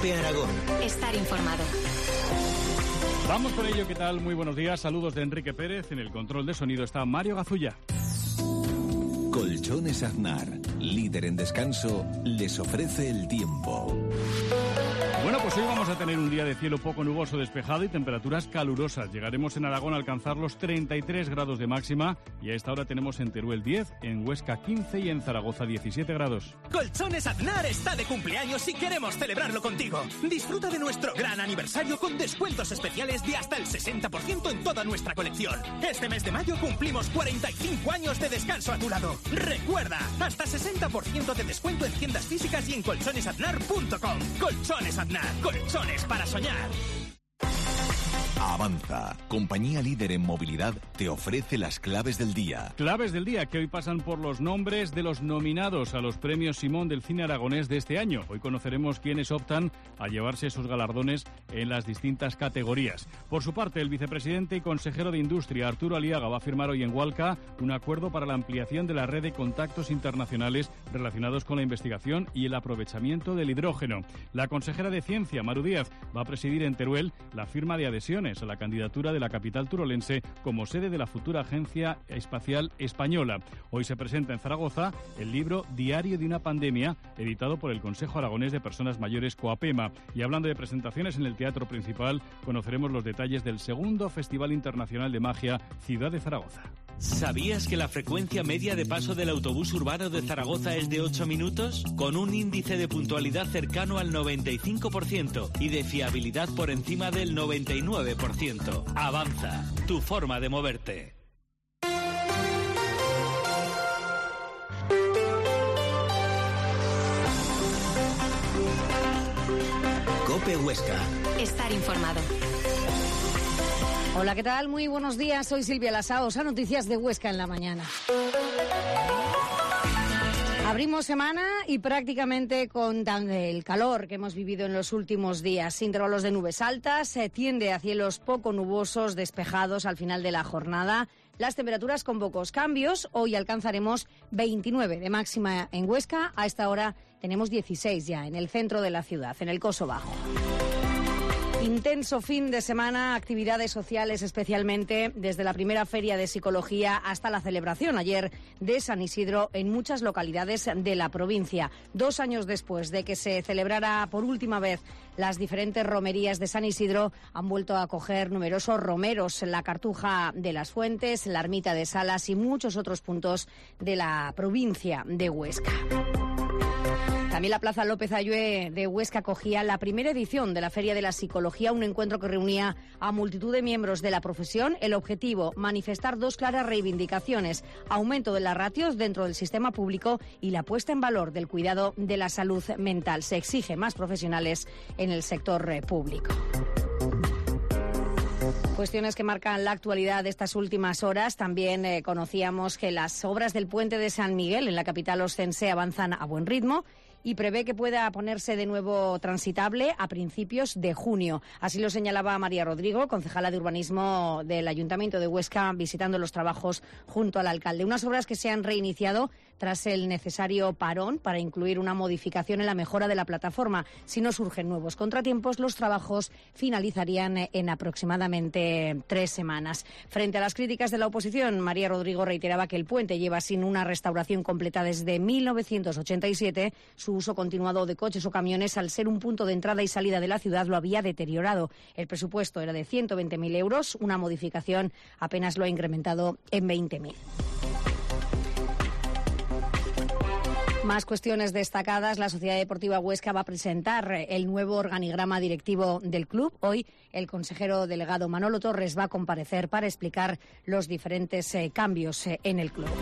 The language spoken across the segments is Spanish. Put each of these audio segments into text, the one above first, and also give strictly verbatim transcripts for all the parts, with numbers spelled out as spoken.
Cope Aragón. Estar informado. Vamos con ello, ¿qué tal? Muy buenos días, saludos de Enrique Pérez. En el control de sonido está Mario Gazulla. Colchones Aznar, líder en descanso, les ofrece el tiempo. Bueno, pues hoy vamos a tener un día de cielo poco nuboso despejado y temperaturas calurosas. Llegaremos en Aragón a alcanzar los treinta y tres grados de máxima y a esta hora tenemos en Teruel diez, en Huesca quince y en Zaragoza diecisiete grados. Colchones Aznar está de cumpleaños y queremos celebrarlo contigo. Disfruta de nuestro gran aniversario con descuentos especiales de hasta el sesenta por ciento en toda nuestra colección. Este mes de mayo cumplimos cuarenta y cinco años de descanso a tu lado. Recuerda, hasta sesenta por ciento de descuento en tiendas físicas y en colchones aznar punto com. Colchones Aznar. Colchones para soñar. Avanza, compañía líder en movilidad, te ofrece las claves del día. Claves del día que hoy pasan por los nombres de los nominados a los premios Simón del cine aragonés de este año. Hoy conoceremos quiénes optan a llevarse esos galardones en las distintas categorías. Por su parte, el vicepresidente y consejero de Industria, Arturo Aliaga, va a firmar hoy en Hualca un acuerdo para la ampliación de la red de contactos internacionales relacionados con la investigación y el aprovechamiento del hidrógeno. La consejera de Ciencia, Maru Díaz, va a presidir en Teruel la firma de adhesiones a la candidatura de la capital turolense como sede de la futura Agencia Espacial Española. Hoy se presenta en Zaragoza el libro Diario de una pandemia, editado por el Consejo Aragonés de Personas Mayores, COAPEMA. Y hablando de presentaciones en el Teatro Principal, conoceremos los detalles del segundo Festival Internacional de Magia Ciudad de Zaragoza. ¿Sabías que la frecuencia media de paso del autobús urbano de Zaragoza es de ocho minutos? Con un índice de puntualidad cercano al noventa y cinco por ciento y de fiabilidad por encima del noventa y nueve por ciento. Avanza, tu forma de moverte. Cope Huesca. Estar informado. Hola, ¿qué tal? Muy buenos días, soy Silvia Lasaos, a Noticias de Huesca en la mañana. Abrimos semana y prácticamente con el calor que hemos vivido en los últimos días. Intervalos de nubes altas, se tiende a cielos poco nubosos, despejados al final de la jornada. Las temperaturas con pocos cambios. Hoy alcanzaremos veintinueve de máxima en Huesca. A esta hora tenemos dieciséis ya en el centro de la ciudad, en el Coso Bajo. Intenso fin de semana, actividades sociales especialmente, desde la primera feria de psicología hasta la celebración ayer de San Isidro en muchas localidades de la provincia. Dos años después de que se celebrara por última vez las diferentes romerías de San Isidro, han vuelto a acoger numerosos romeros, la Cartuja de las Fuentes, la Ermita de Salas y muchos otros puntos de la provincia de Huesca. También la Plaza López Ayue de Huesca acogía la primera edición de la Feria de la Psicología, un encuentro que reunía a multitud de miembros de la profesión. El objetivo, manifestar dos claras reivindicaciones: aumento de las ratios dentro del sistema público y la puesta en valor del cuidado de la salud mental. Se exige más profesionales en el sector público. Cuestiones que marcan la actualidad de estas últimas horas. También eh, conocíamos que las obras del puente de San Miguel en la capital oscense avanzan a buen ritmo y prevé que pueda ponerse de nuevo transitable a principios de junio. Así lo señalaba María Rodrigo, concejala de Urbanismo del Ayuntamiento de Huesca, visitando los trabajos junto al alcalde. Unas obras que se han reiniciado tras el necesario parón para incluir una modificación en la mejora de la plataforma. Si no surgen nuevos contratiempos, los trabajos finalizarían en aproximadamente tres semanas. Frente a las críticas de la oposición, María Rodrigo reiteraba que el puente lleva sin una restauración completa desde mil novecientos ochenta y siete. Su uso continuado de coches o camiones, al ser un punto de entrada y salida de la ciudad, lo había deteriorado. El presupuesto era de ciento veinte mil euros, una modificación apenas lo ha incrementado en veinte mil. Más cuestiones destacadas. La Sociedad Deportiva Huesca va a presentar el nuevo organigrama directivo del club. Hoy el consejero delegado Manolo Torres va a comparecer para explicar los diferentes eh, cambios eh, en el club.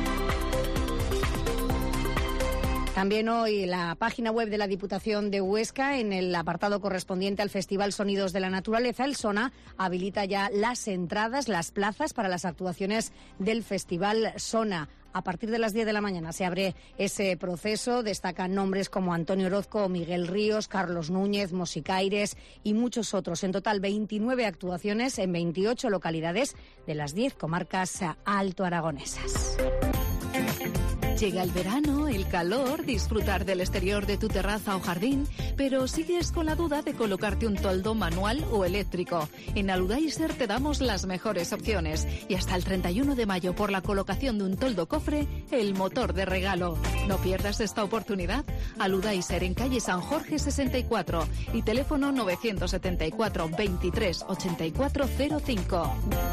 También hoy la página web de la Diputación de Huesca, en el apartado correspondiente al Festival Sonidos de la Naturaleza, el SONA habilita ya las entradas, las plazas para las actuaciones del Festival SONA. A partir de las diez de la mañana se abre ese proceso. Destacan nombres como Antonio Orozco, Miguel Ríos, Carlos Núñez, Mosicaires y muchos otros. En total, veintinueve actuaciones en veintiocho localidades de las diez comarcas altoaragonesas. Llega el verano, el calor, disfrutar del exterior de tu terraza o jardín, pero sigues con la duda de colocarte un toldo manual o eléctrico. En Aludaiser te damos las mejores opciones y hasta el treinta y uno de mayo por la colocación de un toldo cofre, el motor de regalo. No pierdas esta oportunidad. Aludaiser en calle San Jorge sesenta y cuatro y teléfono novecientos setenta y cuatro veintitrés ochenta y cuatro cero cinco.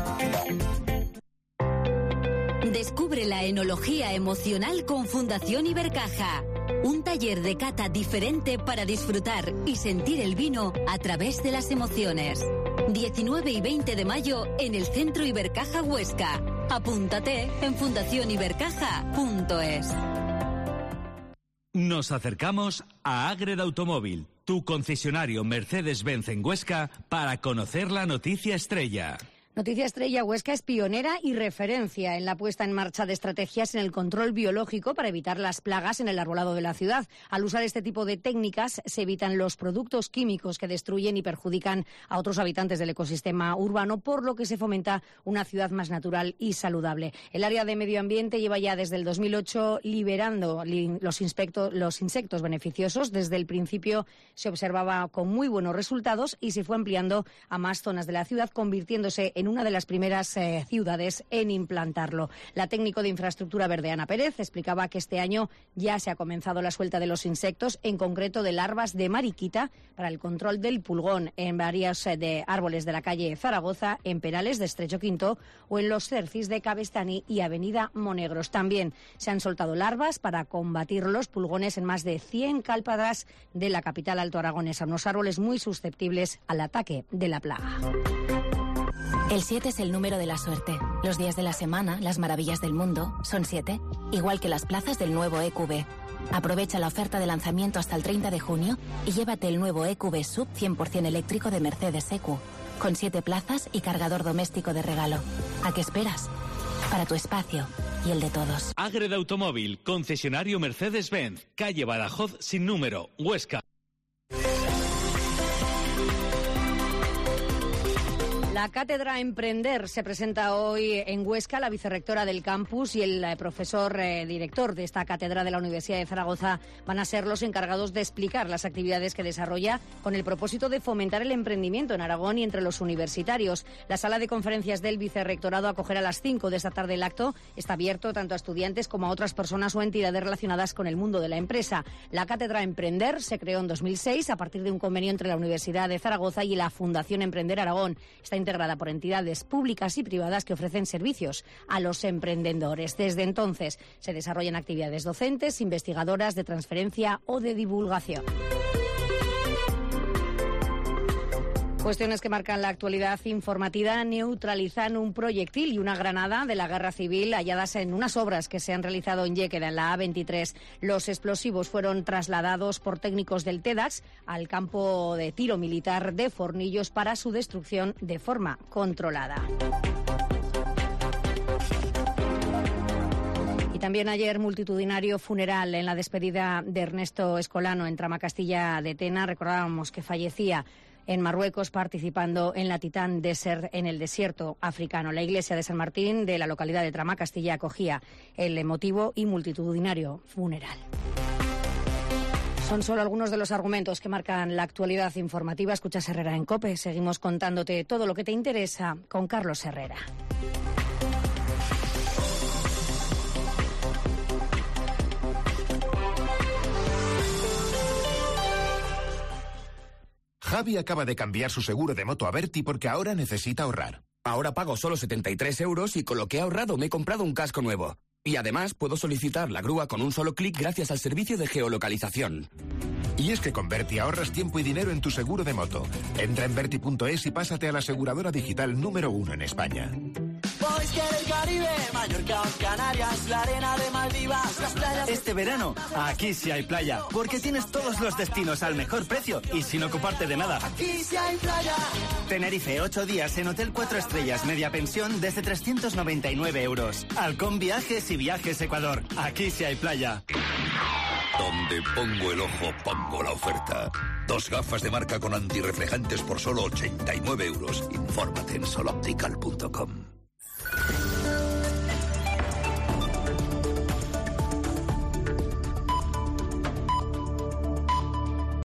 Descubre la enología emocional con Fundación Ibercaja. Un taller de cata diferente para disfrutar y sentir el vino a través de las emociones. diecinueve y veinte de mayo en el Centro Ibercaja Huesca. Apúntate en fundación ibercaja punto es. Nos acercamos a Ágreda Automóvil, tu concesionario Mercedes-Benz en Huesca, para conocer la noticia estrella. Noticia estrella: Huesca es pionera y referencia en la puesta en marcha de estrategias en el control biológico para evitar las plagas en el arbolado de la ciudad. Al usar este tipo de técnicas se evitan los productos químicos que destruyen y perjudican a otros habitantes del ecosistema urbano, por lo que se fomenta una ciudad más natural y saludable. El área de medio ambiente lleva ya desde el dos mil ocho liberando los, inspecto, los insectos beneficiosos. Desde el principio se observaba con muy buenos resultados y se fue ampliando a más zonas de la ciudad, convirtiéndose en en una de las primeras eh, ciudades en implantarlo. La técnico de infraestructura verde, Ana Pérez, explicaba que este año ya se ha comenzado la suelta de los insectos, en concreto de larvas de mariquita, para el control del pulgón en varios eh, de árboles de la calle Zaragoza, en Perales de Estrecho Quinto o en los Cercis de Cabestany y Avenida Monegros. También se han soltado larvas para combatir los pulgones en más de cien cálpadas de la capital altoaragonesa, unos árboles muy susceptibles al ataque de la plaga. El siete es el número de la suerte. Los días de la semana, las maravillas del mundo, son siete, igual que las plazas del nuevo E Q V. Aprovecha la oferta de lanzamiento hasta el treinta de junio y llévate el nuevo E Q V Sub cien por ciento eléctrico de Mercedes E Q, con siete plazas y cargador doméstico de regalo. ¿A qué esperas? Para tu espacio y el de todos. Ágreda Automóvil, concesionario Mercedes-Benz, calle Badajoz sin número, Huesca. La cátedra Emprender se presenta hoy en Huesca. La vicerrectora del campus y el eh, profesor eh, director de esta cátedra de la Universidad de Zaragoza van a ser los encargados de explicar las actividades que desarrolla con el propósito de fomentar el emprendimiento en Aragón y entre los universitarios. La sala de conferencias del vicerrectorado acogerá a las cinco de esta tarde el acto. Está abierto tanto a estudiantes como a otras personas o entidades relacionadas con el mundo de la empresa. La cátedra Emprender se creó en dos mil seis a partir de un convenio entre la Universidad de Zaragoza y la Fundación Emprender Aragón. Está integrada por entidades públicas y privadas que ofrecen servicios a los emprendedores. Desde entonces se desarrollan actividades docentes, investigadoras, de transferencia o de divulgación. Cuestiones que marcan la actualidad informativa: neutralizan un proyectil y una granada de la guerra civil halladas en unas obras que se han realizado en Lléqueda, en la A veintitrés. Los explosivos fueron trasladados por técnicos del TEDx al campo de tiro militar de Fornillos para su destrucción de forma controlada. Y también ayer multitudinario funeral en la despedida de Ernesto Escolano en Tramacastilla de Tena. Recordábamos que fallecía en Marruecos participando en la Titán Desert en el desierto africano. La iglesia de San Martín de la localidad de Tramacastilla acogía el emotivo y multitudinario funeral. Son solo algunos de los argumentos que marcan la actualidad informativa. Escuchas Herrera en COPE. Seguimos contándote todo lo que te interesa con Carlos Herrera. Javi acaba de cambiar su seguro de moto a Berti porque ahora necesita ahorrar. Ahora pago solo setenta y tres euros y con lo que he ahorrado me he comprado un casco nuevo. Y además puedo solicitar la grúa con un solo clic gracias al servicio de geolocalización. Y es que con Berti ahorras tiempo y dinero en tu seguro de moto. Entra en berti punto es y pásate a la aseguradora digital número uno en España. Este verano, aquí sí hay playa, porque tienes todos los destinos al mejor precio y sin ocuparte de nada. Aquí sí hay playa. Tenerife, ocho días en Hotel cuatro estrellas, media pensión desde trescientos noventa y nueve euros. Halcón Viajes y Viajes Ecuador. Aquí sí hay playa. Donde pongo el ojo, pongo la oferta. Dos gafas de marca con antirreflejantes por solo ochenta y nueve euros. Infórmate en soloptical punto com.